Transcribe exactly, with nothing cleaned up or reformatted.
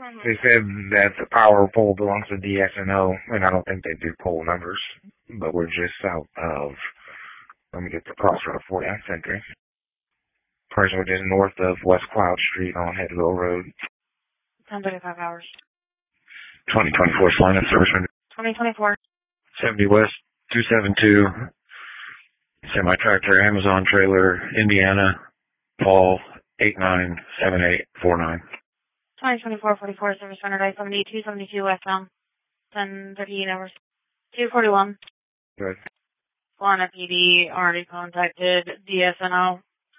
They said that the power pole belongs to D S N O, and I don't think they do pole numbers, but we're just south of, let me get the crossroad for you, I sent you. Person which is north of West Cloud Street on Headville Road. ten thirty-five hours. twenty twenty-four line of service. twenty twenty-four. seventy West, two seven two. Semi-tractor, Amazon trailer, Indiana, Paul, eight nine seven eight four nine. twenty twenty-four forty-four, service rendered I seventy-two seventy-two westbound. ten thirty-eight hours. two forty-one. Good. Florida P D already contacted D S N O.